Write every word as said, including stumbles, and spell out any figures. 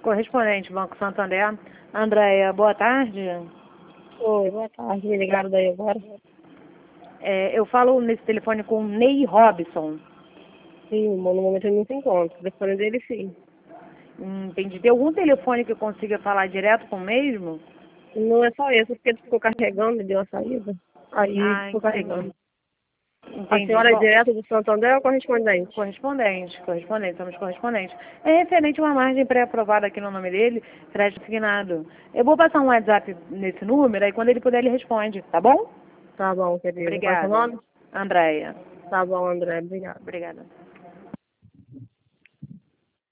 correspondente, Banco Santander. Andréia, boa tarde. Oi, boa tarde. Me ligaram daí agora? É, eu falo nesse telefone com o Ney Robson. Sim, no momento ele não se encontra. O telefone dele, sim. Hum, Entendi. Tem algum telefone que eu consiga falar direto com o mesmo? Não é só esse, porque ele ficou carregando, deu a saída. Aí Ah, ficou entendi. carregando. A Entendi. senhora é Qual- direto do Santander ou correspondente? Correspondente, correspondente, somos correspondentes. É referente a uma margem pré-aprovada aqui no nome dele, crédito assignado. Eu vou passar um WhatsApp nesse número, aí quando ele puder ele responde, tá bom? Tá bom, querida. Qual é o seu Obrigada. nome? Andréia. Tá bom, André. Obrigada. Obrigada.